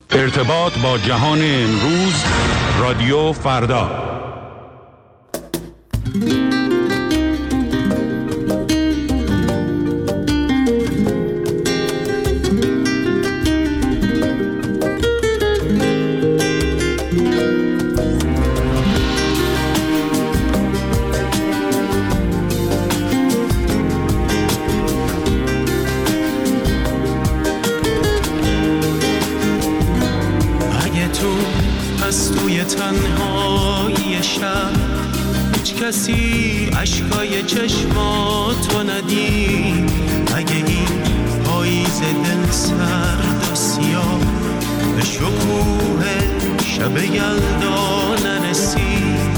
ارتباط با جهان امروز، رادیو فردا. تنهایی شب هیچ کسی اشکای چشماتو ندید، اگه این پاییز دل سرد و سیاه به شکوه شب یلدا نرسید،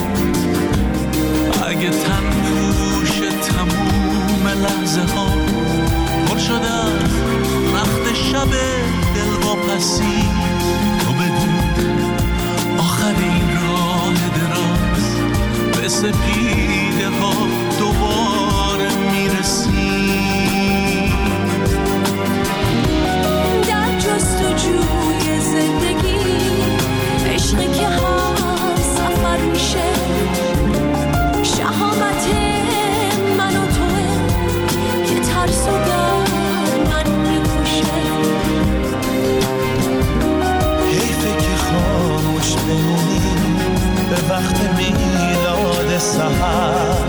اگه تن پوش تموم لحظه ها پر شده از رخت شب دل واپسی، تو بدون آخر این راه دراز به سپیده ها دوباره میرسی. در جستجوی زندگی عشقی که هر سفر میشه، شهامت من و توه که ترس و در من میکشه. حیفه که خاموش بمونیم به وقت میلاد سحر،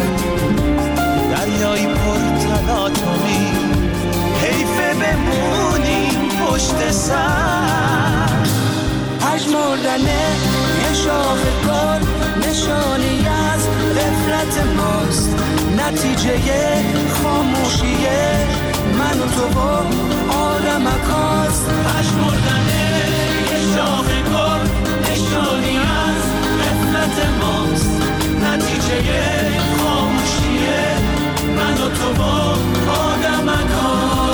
دریایی پر تلاطمی، حیفه بمونیم پشت سر. پژمردنه یه شاخ گل نشانی از غفلت ماست، نتیجه خاموشیه من و تو و آدمک هاست. پژمردنه یه شاخ گل نشانی از غفلت ماست، نتیجه خاموشیه من و تو و آدمک هاست.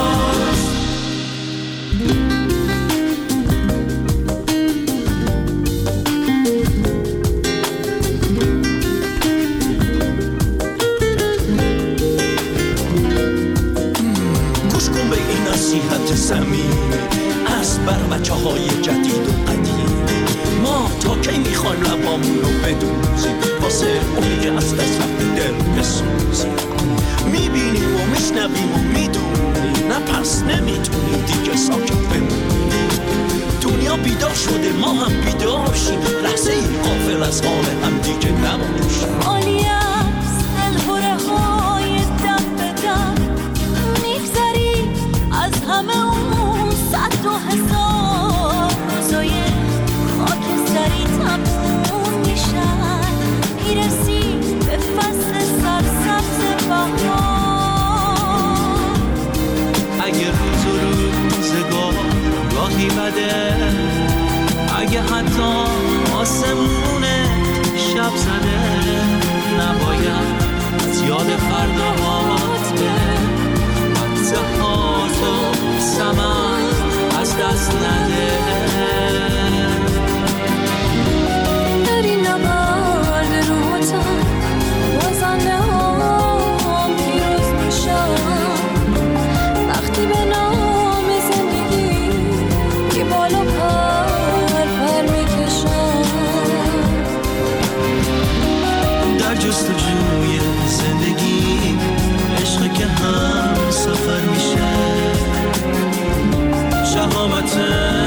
گوش کن به این نصیحت صمیمی از بر بچه های جدید و قدیم. ما تا کی میخوایم لبامون رو بدوزیم واسه اونی که از دست رفت دل بسوزیم؟ میبینیم و میشنویم و میدونیم، نه پس نمیتونیم دیگه ساکت بمونیم. دنیا بیدار شده ما هم بیدار شیم، لحظه ای غافل از حال هم دیگه نباشیم. عالی است دلهره های دم به دم، میگذری از همه اون صد و هزار روزای خاکستری تموم میشن، میرسی به فصل سرسبز بهار. اگه روز و روزگار گاهی بده، اگه حتی آسمون شب زده، نباید زیاد فرداهات به وقتهات و سمن از دست نده. داری نبرد روتن بازنده هم پیروز میشن، وقتی به نام زندگی که بالا پر میکشن. در جستجوی زندگی عشق که هم سفر میشه، شهامت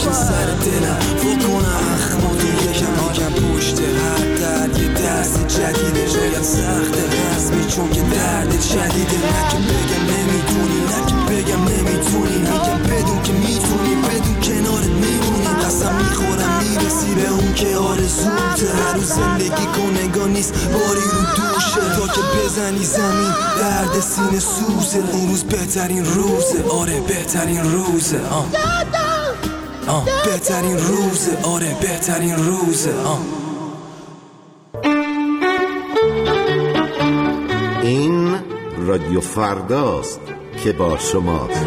تو سر دلم واکنه اخماتو یکم پشت هر درد یه درس جدیده شاید سخته رسمی چون که درد جدیده نه که بگم نمیدونی نه که بگم نمیتونی میگم بدون که میتونی بدون کنارت میمونی قسم میخورم میرسی به اون که آرزوته هنوز زندگی کنگاه نیست باری رو دوشه تا که بزنی زمین درد سینه سوزه اون روز بهترین روزه آره بهترین روزه بهترین روزه آره بهترین روزه این رادیو فرداست که با شماست.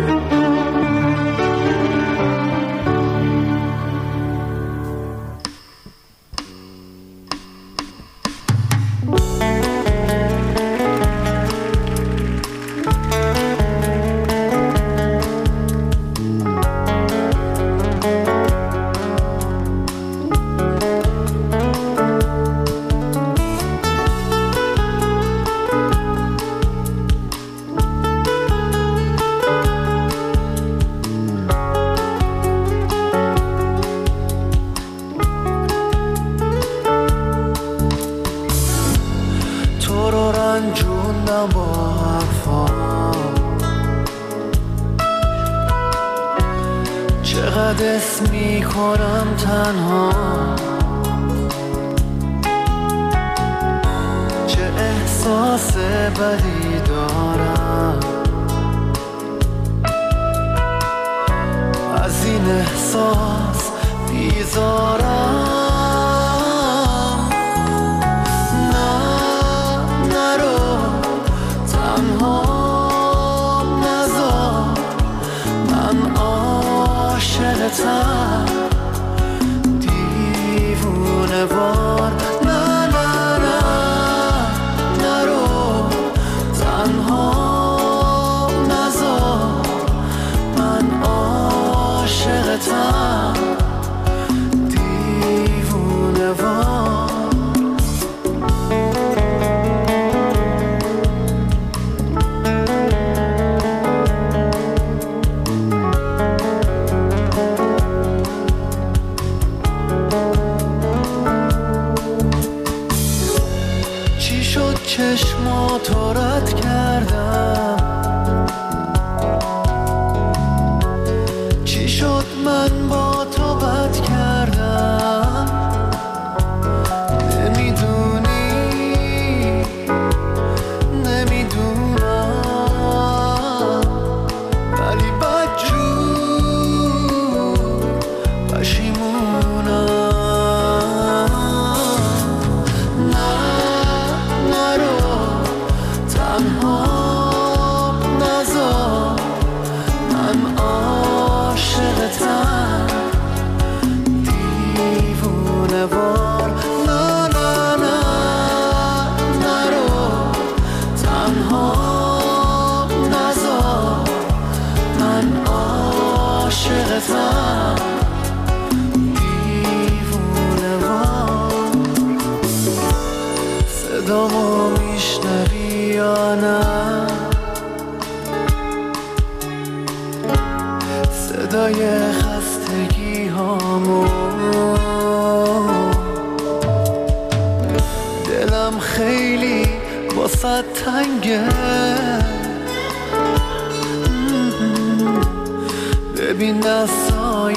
ببین دستای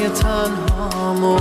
تنهامو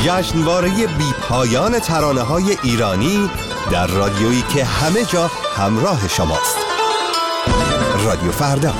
جشنواره بی‌پایان ترانه‌های ایرانی در رادیویی که همه جا همراه شماست. رادیو فردا.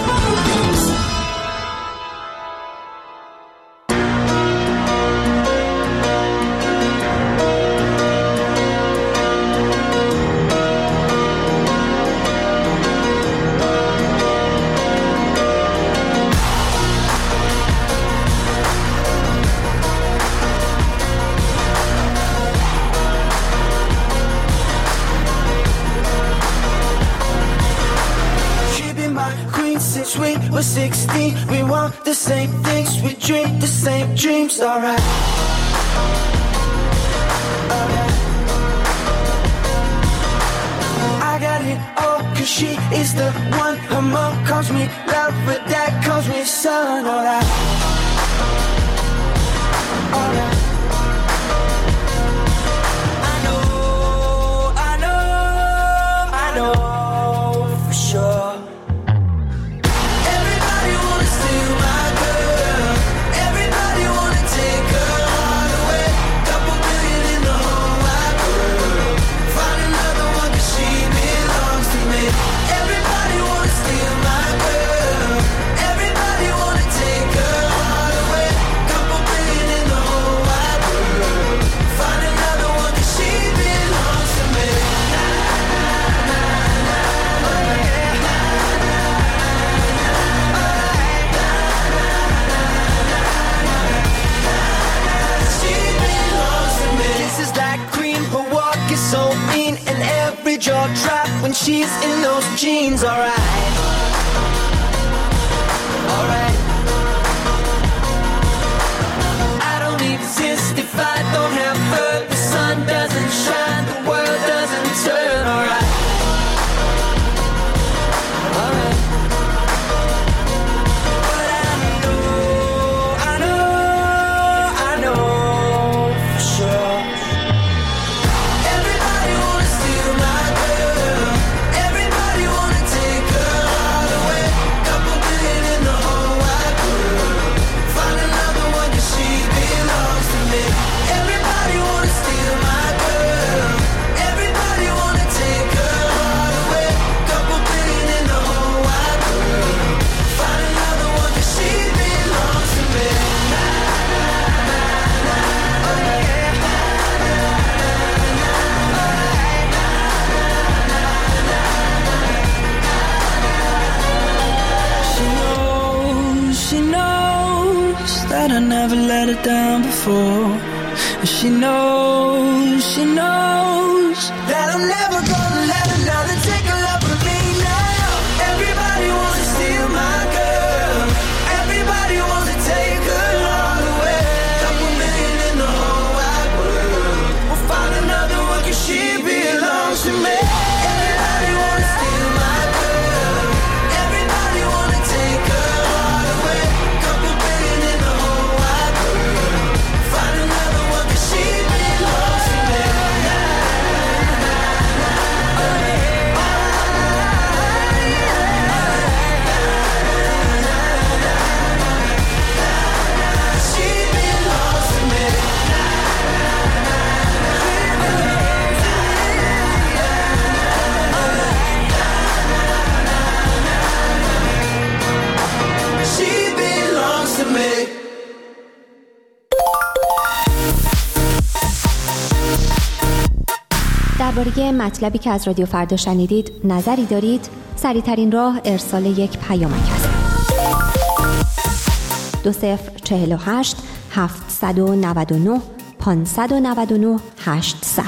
We were 16, we want the same things, we dream the same dreams, alright. I got it all, cause she is the one. Her mom calls me love, but dad calls me son, alright. Alright. I know for sure. So mean and every jaw drop when she's in those jeans, alright. Alright. I don't exist if I don't have her. The sun doesn't shine, the world doesn't turn, alright. Alright. But I know for sure. I never let her down before. And she knows that I'm never gonna let another take a love with me now. Everybody wants to steal my girl. Everybody wants to take her all away. Couple million in the whole wide world. We'll find another one cause she belongs to me. Everybody wants to steal my girl. Everybody wants to take her all away. Couple billion in the whole wide world. Find another one cause she belongs to me. She belongs to me. She belongs to me. درباره مطلبی که از رادیو فردا شنیدید نظری دارید؟ سریع‌ترین راه ارسال یک پیامک است. 2048 799 599 800.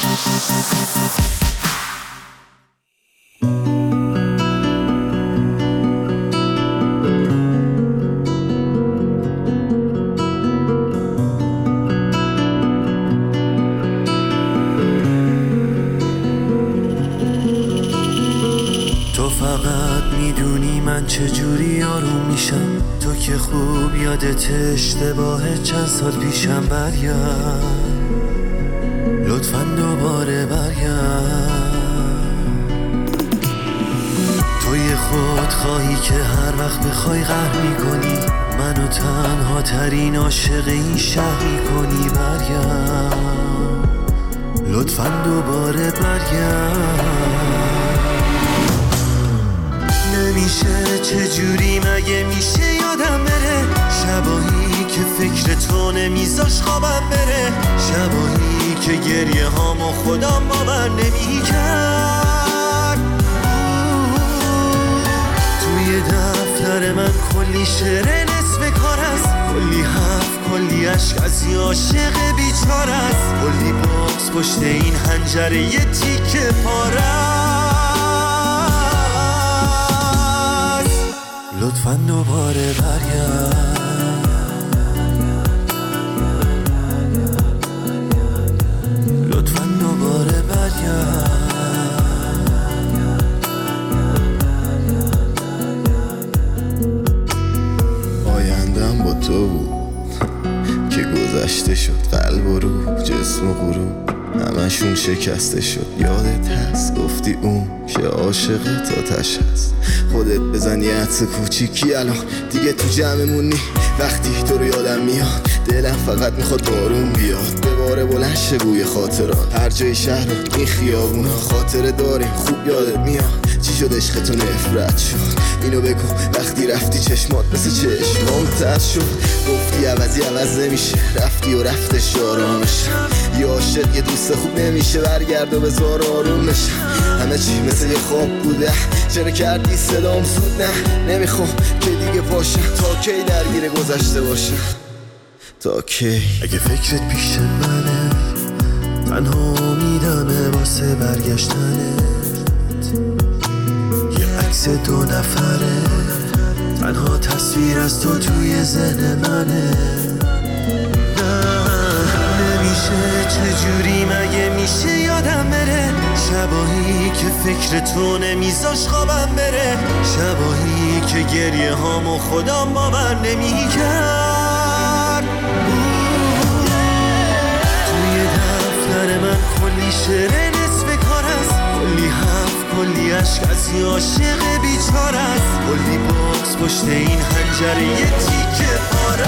چجوری آروم میشم تو که خوب یادت اشتباه چند سال پیشم. برگرد لطفاً دوباره برگرد. توی خود خواهی که هر وقت بخوای قهر میکنی منو تنها ترین عاشق این شهر میکنی برگرد، لطفاً دوباره برگرد. نمیشه چجوری مگه میشه یادم بره، شبایی که فکر تو نمیذاش خوابم بره، شبایی که گریه هامو خودم باور نمیکرد. توی دفتر من کلی شعر نصف کار است، کلی حرف کلی عشق از یه عاشق بیچاره است، کلی باکس پشت این حنجره یه تیکه پاره است. لطفاً دوباره برگرد، لطفاً دوباره برگرد. آیندم با تو بود که گذشته شد، قلب و روح جسم و غروب همشون شکسته شد. یادت هست گفتی اون که عاشقت آتش هست، خودت بزن یه عطس کوچیکی الان دیگه تو جمعمونی. وقتی تو رو یادم میاد دلم فقط میخواد بارون بیاد، بباره بلند شه بوی خاطرات. هر جای شهر این خیابونا خاطره داریم، خوب یادت میاد چی شد عشق تو نفرت شد. اینو بگو وقتی رفتی چشمات مثل چشمام تر شد، گفتی عوضی عوض نمیشه، رفتی و رفتش آرامش. یه عاشق یه دوست خوب نمیشه، برگرد و بذار آرومش. همه چی مثل یه خواب بوده، چرا کردی صدام زود؟ نه نمیخوام که دیگه پاشم، تا کی درگیر گذشته باشم، تا کی؟ اگه فکرت پیش منه تنها امیدمه واسه برگشتنت، یه عکس دو نفره تنها تصویر از تو توی ذهن منه. نمیشه چجوری مگه میشه یادم بره، شبایی که فکر تو نمیذاش خوابم بره، شبایی که گریه هامو خودم باور نمیکرد. توی دفتر من کلی شعر نصف کار است، کلی حرف کلی عشق از یه عاشق بیچاره است، کلی باکس پشت این حنجره یه تیکه پاره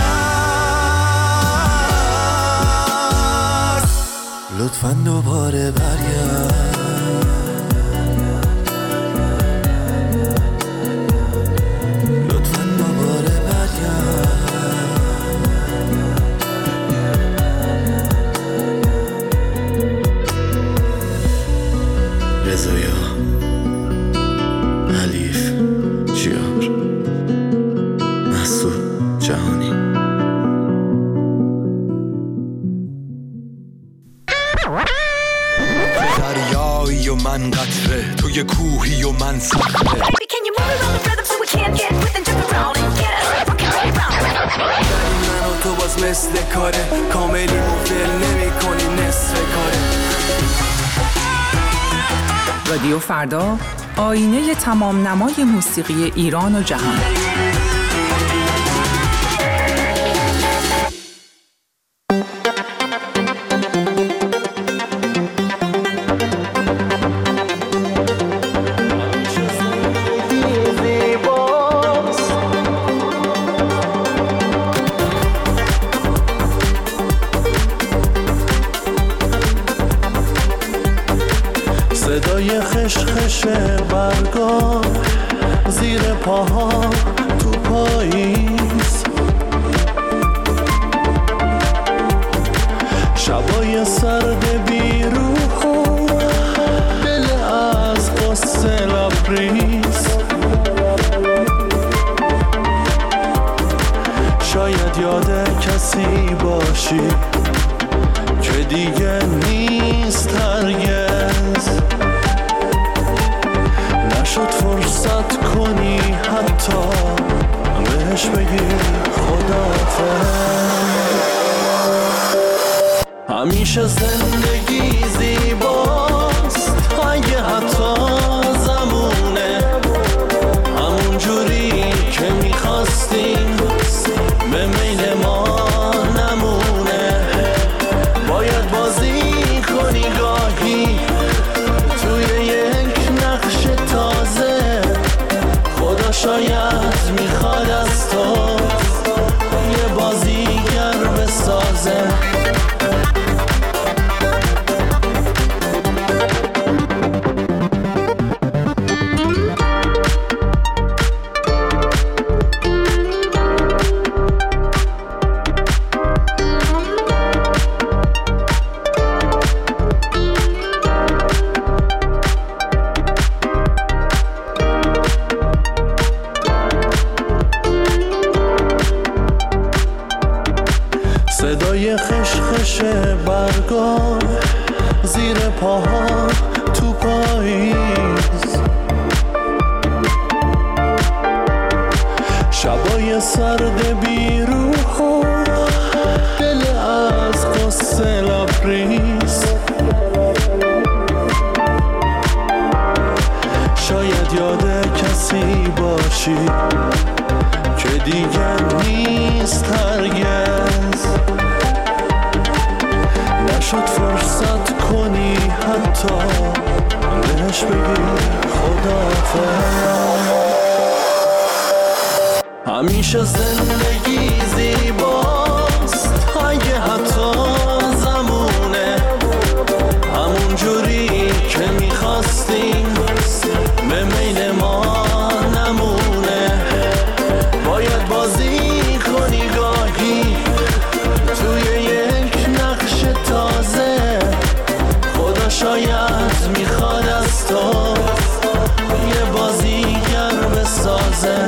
است. لطفاً دوباره برگرد، لطفاً دوباره برگرد. رضایا حلیف جیار مسعود جهانی. دریایی و من قطره، توی کوهی و من صخره. من و تو باز مثل کاره، کاملی مفل نمی کنی نصف کاره. رادیو فردا، آینه تمام نمای موسیقی ایران و جهان. صدای خشخش برگا زیر پاها تو پاییز، شبای سرد بیروح و دل از قصه لبریز. شاید یاد کسی باشی که دیگه نیست هرگز، نشد فرصت کنی حتی بهش بگی خداحافظ. همیشه زندگی زیباست اگه حتی زمونه همون جوری که میخواستیم به میل ما نمونه. باید بازی کنی گاهی توی یک نقش تازه، خدا شاید میخواد از تو صدای خشخش برگا زیر پاها تو پاییز، شبای سرد بیروح و دل از قصه لبریز. شاید یاد کسی باشی که دیگه نیست هرگز، نشد فرصت کنی حتی بهش بگی خداحافظ. همیشه زندگی زیباست اگه حتی زمونه همون جوری که میخواستیم به میل ما نمونه. باید بازی کنی گاهی توی یک نقش تازه، خدا شاید میخواد از تو یه بازیگر بسازه.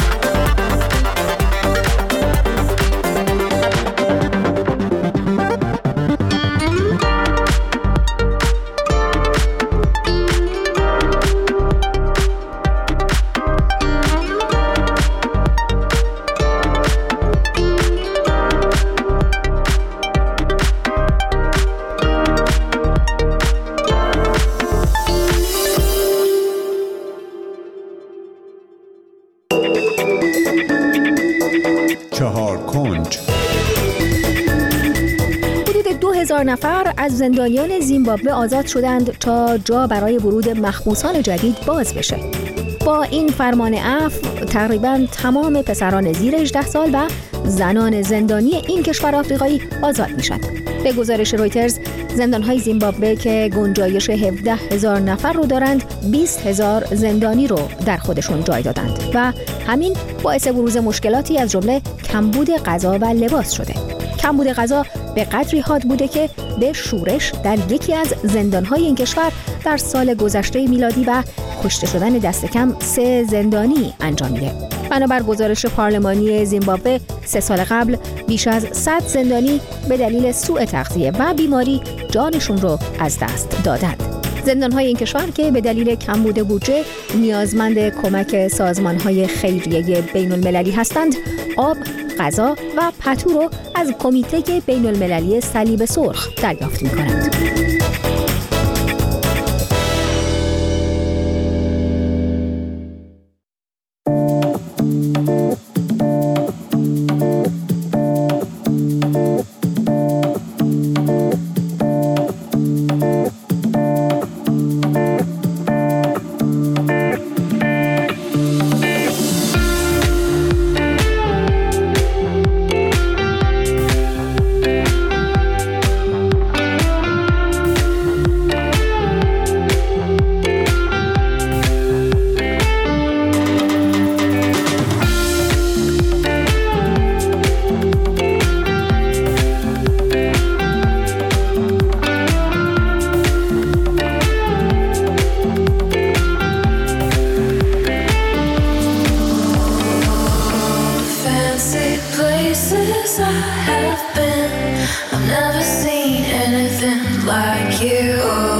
حدود 2000 نفر از زندانیان زیمبابوه آزاد شدند تا جا برای ورود محبوسان جدید باز بشه. با این فرمان عفو تقریباً تمام پسران زیر 18 سال و زنان زندانی این کشور آفریقایی آزاد میشن. به گزارش رویترز زندان‌های زیمبابوه که گنجایش 17,000 نفر رو دارند 20,000 زندانی رو در خودشون جای دادند و همین باعث بروز مشکلاتی از جمله کمبود غذا و لباس شده. کمبود غذا به قدری حاد بوده که به شورش در یکی از زندان‌های این کشور در سال گذشته میلادی و کشته شدن دست کم 3 زندانی انجام میده. بنابر گزارش پارلمانی زیمبابوه 3 سال قبل بیش از 100 زندانی به دلیل سوء تغذیه و بیماری جانشون رو از دست دادند. زندان‌های این کشور که به دلیل کمبود بودجه نیازمند کمک سازمان‌های خیریه بین‌المللی هستند، آب، غذا و پتو رو از کمیته بین‌المللی صلیب سرخ دریافت می‌کنند.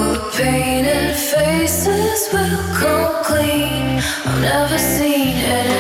Painted faces will come clean. I've never seen anything